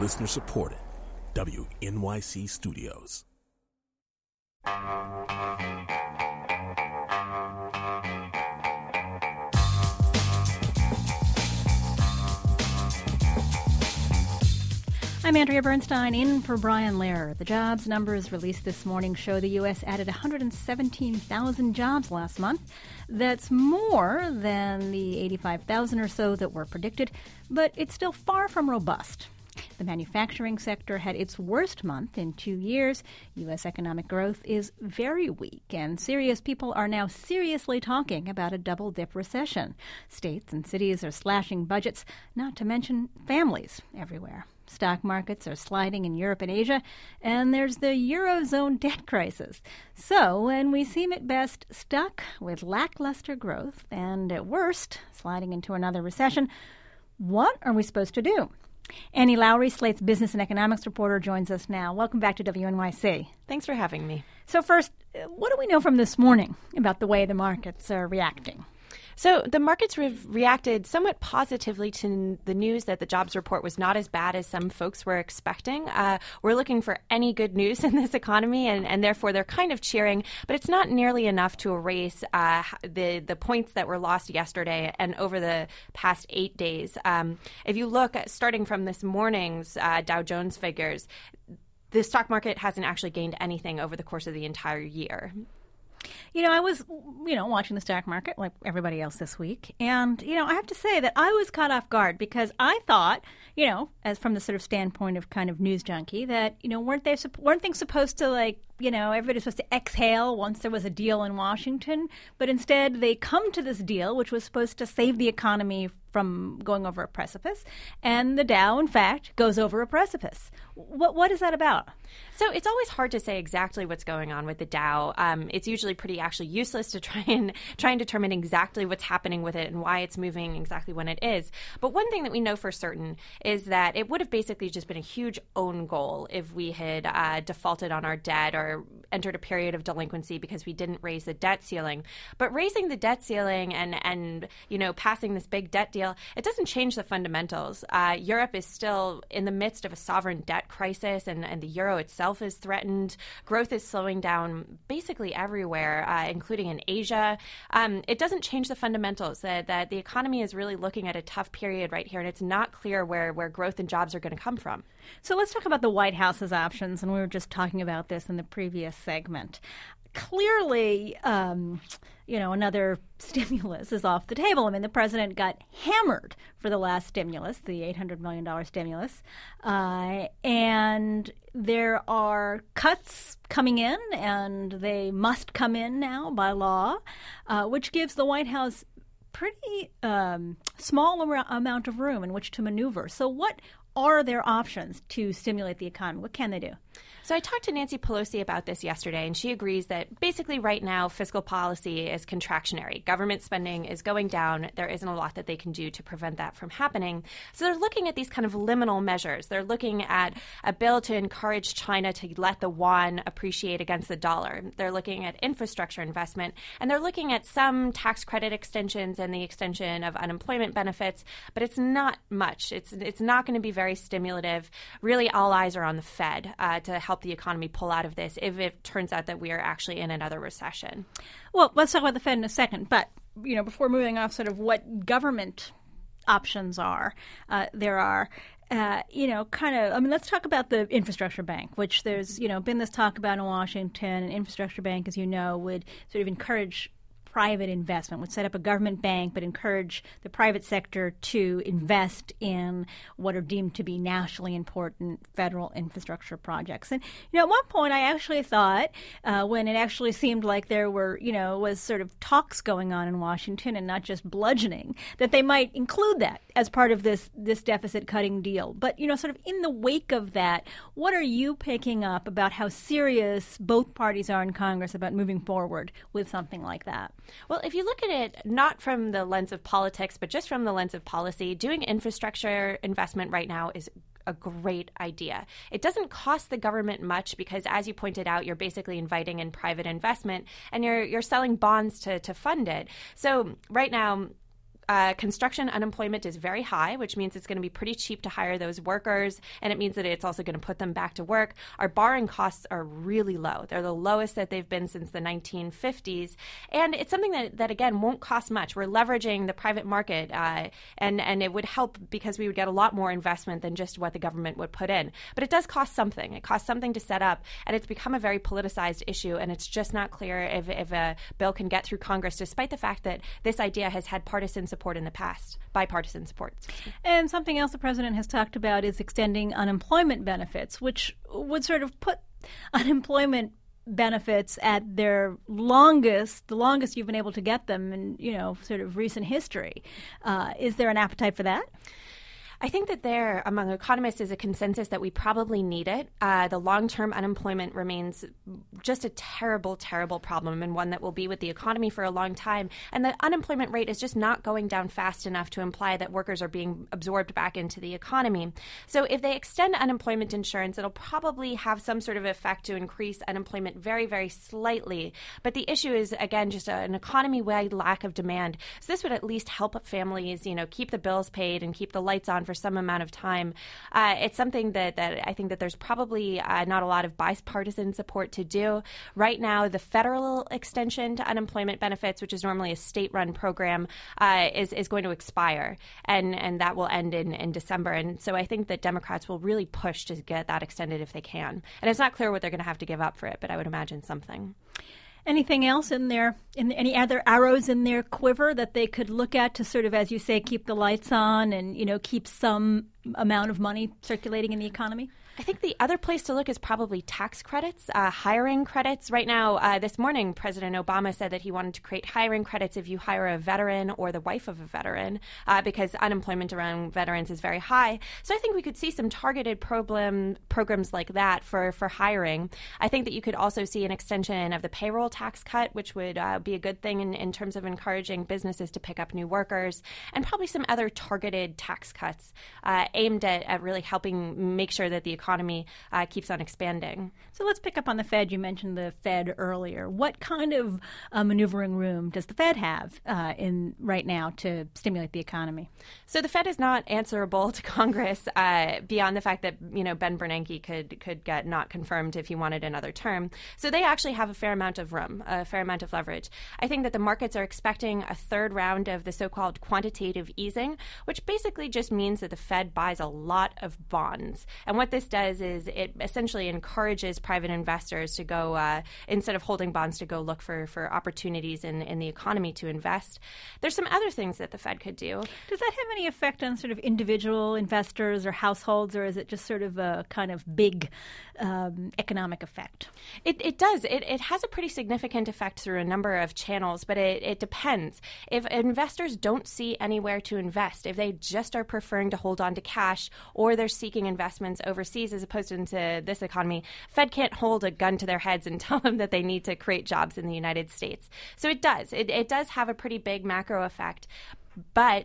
Listener supported. WNYC Studios. I'm Andrea Bernstein, in for Brian Lehrer. The jobs numbers released this morning show the U.S. added 117,000 jobs last month. That's more than the 85,000 or so that were predicted, but it's still far from robust. The manufacturing sector had its worst month in 2 years. U.S. economic growth is very weak, and serious people are now seriously talking about a double-dip recession. States and cities are slashing budgets, not to mention families everywhere. Stock markets are sliding in Europe and Asia, and there's the Eurozone debt crisis. So, when we seem at best stuck with lackluster growth and at worst sliding into another recession, what are we supposed to do? Annie Lowrey, Slate's business and economics reporter, joins us now. Welcome back to WNYC. Thanks for having me. So first, what do we know from this morning about the way the markets are reacting? So the markets reacted somewhat positively to the news that the jobs report was not as bad as some folks were expecting. We're looking for any good news in this economy, and therefore they're kind of cheering, but it's not nearly enough to erase the points that were lost yesterday and over the past 8 days. If you look at starting from this morning's Dow Jones figures, the stock market hasn't actually gained anything over the course of the entire year. You know, I was, watching the stock market like everybody else this week. And, I have to say that I was caught off guard because I thought, as from the sort of standpoint of kind of news junkie, that, weren't things supposed to everybody's supposed to exhale once there was a deal in Washington, but instead they come to this deal, which was supposed to save the economy from going over a precipice, and the Dow, in fact, goes over a precipice. What is that about? So it's always hard to say exactly what's going on with the Dow. It's usually pretty actually useless to try and determine exactly what's happening with it and why it's moving exactly when it is. But one thing that we know for certain is that it would have basically just been a huge own goal if we had defaulted on our debt or entered a period of delinquency because we didn't raise the debt ceiling. But raising the debt ceiling and passing this big debt deal, it doesn't change the fundamentals. Europe is still in the midst of a sovereign debt crisis, and the euro itself is threatened. Growth is slowing down basically everywhere, including in Asia. It doesn't change the fundamentals that the economy is really looking at a tough period right here, and it's not clear where growth and jobs are going to come from. So let's talk about the White House's options, and we were just talking about this in the previous segment. Clearly, another stimulus is off the table. I mean, the president got hammered for the last stimulus, the $800 million stimulus, and there are cuts coming in, and they must come in now by law, which gives the White House pretty small amount of room in which to maneuver. So what are their options to stimulate the economy? What can they do? So I talked to Nancy Pelosi about this yesterday, and she agrees that basically right now fiscal policy is contractionary. Government spending is going down. There isn't a lot that they can do to prevent that from happening. So they're looking at these kind of liminal measures. They're looking at a bill to encourage China to let the yuan appreciate against the dollar. They're looking at infrastructure investment, and they're looking at some tax credit extensions and the extension of unemployment benefits, but it's not much. It's not going to be very stimulative. Really, all eyes are on the Fed to help the economy pull out of this if it turns out that we are actually in another recession. Well, let's talk about the Fed in a second. But, before moving off sort of what government options are, there are let's talk about the infrastructure bank, which there's, been this talk about in Washington. An infrastructure bank, as you know, would sort of encourage private investment, would set up a government bank but encourage the private sector to invest in what are deemed to be nationally important federal infrastructure projects. And, at one point I actually thought when it actually seemed like there were, was sort of talks going on in Washington and not just bludgeoning, that they might include that as part of this deficit cutting deal. But, sort of in the wake of that, what are you picking up about how serious both parties are in Congress about moving forward with something like that? Well, if you look at it not from the lens of politics, but just from the lens of policy, doing infrastructure investment right now is a great idea. It doesn't cost the government much because, as you pointed out, you're basically inviting in private investment and you're selling bonds to fund it. So right now, construction unemployment is very high, which means it's going to be pretty cheap to hire those workers, and it means that it's also going to put them back to work. Our borrowing costs are really low. They're the lowest that they've been since the 1950s, and it's something that again, won't cost much. We're leveraging the private market, and it would help because we would get a lot more investment than just what the government would put in. But it does cost something. It costs something to set up, and it's become a very politicized issue, and it's just not clear if a bill can get through Congress, despite the fact that this idea has had partisan support in the past, bipartisan support. And something else the president has talked about is extending unemployment benefits, which would sort of put unemployment benefits at their the longest you've been able to get them in, sort of recent history. Is there an appetite for that? I think that there, among economists, is a consensus that we probably need it. The long-term unemployment remains just a terrible, terrible problem, and one that will be with the economy for a long time. And the unemployment rate is just not going down fast enough to imply that workers are being absorbed back into the economy. So if they extend unemployment insurance, it'll probably have some sort of effect to increase unemployment very, very slightly. But the issue is, again, just an economy-wide lack of demand. So this would at least help families, keep the bills paid and keep the lights on for some amount of time. It's something that I think that there's probably not a lot of bipartisan support to do. Right now, the federal extension to unemployment benefits, which is normally a state-run program, is going to expire, and that will end in December. And so I think that Democrats will really push to get that extended if they can. And it's not clear what they're going to have to give up for it, but I would imagine something. Anything else in there, any other arrows in their quiver that they could look at to sort of, as you say, keep the lights on and, keep some amount of money circulating in the economy? I think the other place to look is probably tax credits, hiring credits. Right now, this morning, President Obama said that he wanted to create hiring credits if you hire a veteran or the wife of a veteran, because unemployment around veterans is very high. So I think we could see some targeted programs like that for hiring. I think that you could also see an extension of the payroll tax cut, which would be a good thing in terms of encouraging businesses to pick up new workers, and probably some other targeted tax cuts aimed at really helping make sure that the economy keeps on expanding. So let's pick up on the Fed. You mentioned the Fed earlier. What kind of maneuvering room does the Fed have in right now to stimulate the economy? So the Fed is not answerable to Congress beyond the fact that Ben Bernanke could get not confirmed if he wanted another term. So they actually have a fair amount of room, a fair amount of leverage. I think that the markets are expecting a third round of the so-called quantitative easing, which basically just means that the Fed buys a lot of bonds. And what this does is it essentially encourages private investors to go, instead of holding bonds, to go look for opportunities in the economy to invest. There's some other things that the Fed could do. Does that have any effect on sort of individual investors or households, or is it just sort of a kind of big economic effect? It does. It has a pretty significant effect through a number of channels, but it depends. If investors don't see anywhere to invest, if they just are preferring to hold on to cash, or they're seeking investments overseas as opposed to into this economy, Fed can't hold a gun to their heads and tell them that they need to create jobs in the United States. So it does. It does have a pretty big macro effect, but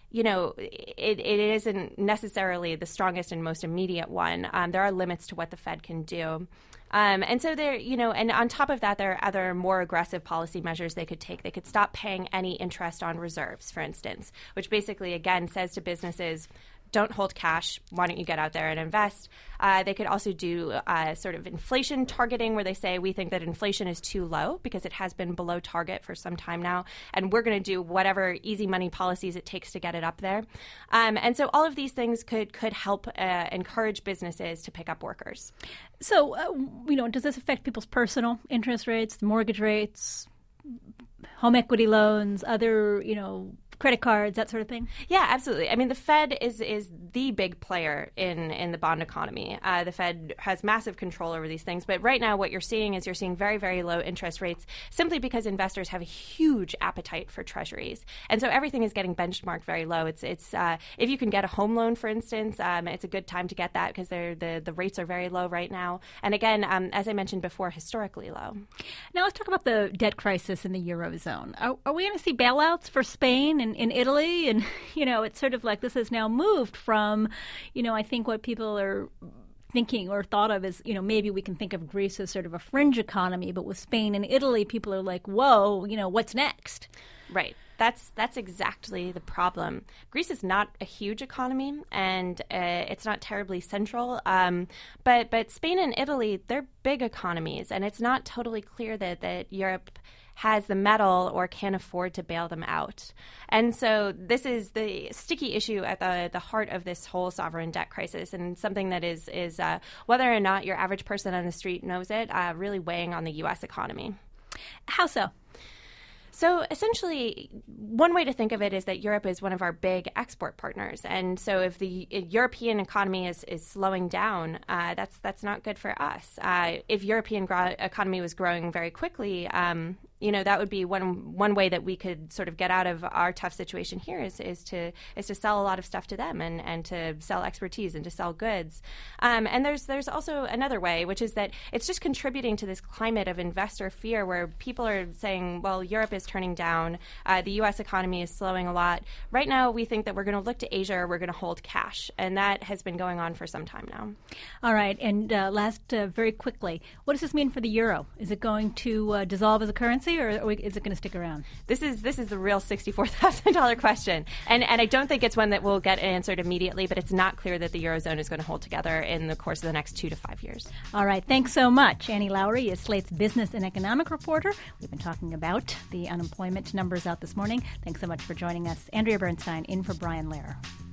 it isn't necessarily the strongest and most immediate one. There are limits to what the Fed can do. And so there, and on top of that, there are other more aggressive policy measures they could take. They could stop paying any interest on reserves, for instance, which basically, again, says to businesses, don't hold cash. Why don't you get out there and invest? They could also do sort of inflation targeting, where they say we think that inflation is too low because it has been below target for some time now, and we're going to do whatever easy money policies it takes to get it up there. And so all of these things could help encourage businesses to pick up workers. So, does this affect people's personal interest rates, mortgage rates, home equity loans, other, credit cards, that sort of thing? Yeah, absolutely. I mean, the Fed is the big player in the bond economy. The Fed has massive control over these things. But right now what you're seeing very, very low interest rates simply because investors have a huge appetite for treasuries. And so everything is getting benchmarked very low. It's if you can get a home loan, for instance, it's a good time to get that because the rates are very low right now. And again, as I mentioned before, historically low. Now let's talk about the debt crisis in the Eurozone. Are we going to see bailouts for Spain and in Italy? And, it's sort of like this has now moved from, I think what people are thinking or thought of as, maybe we can think of Greece as sort of a fringe economy, but with Spain and Italy, people are like, whoa, what's next? Right. That's exactly the problem. Greece is not a huge economy, and it's not terribly central. But Spain and Italy, they're big economies, and it's not totally clear that Europe has the metal or can afford to bail them out. And so this is the sticky issue at the heart of this whole sovereign debt crisis, and something that is whether or not your average person on the street knows it, really weighing on the U.S. economy. How so? So essentially, one way to think of it is that Europe is one of our big export partners. And so if the European economy is slowing down, that's not good for us. If European economy was growing very quickly, that would be one way that we could sort of get out of our tough situation here is to sell a lot of stuff to them and to sell expertise and to sell goods. And there's also another way, which is that it's just contributing to this climate of investor fear where people are saying, well, Europe is turning down, the U.S. economy is slowing a lot. Right now, we think that we're going to look to Asia or we're going to hold cash, and that has been going on for some time now. All right, and very quickly, what does this mean for the euro? Is it going to dissolve as a currency, or is it going to stick around? This is the real $64,000 question, and I don't think it's one that will get answered immediately, but it's not clear that the Eurozone is going to hold together in the course of the next 2 to 5 years. All right, thanks so much. Annie Lowrey is Slate's business and economic reporter. We've been talking about the unemployment numbers out this morning. Thanks so much for joining us. Andrea Bernstein in for Brian Lehrer.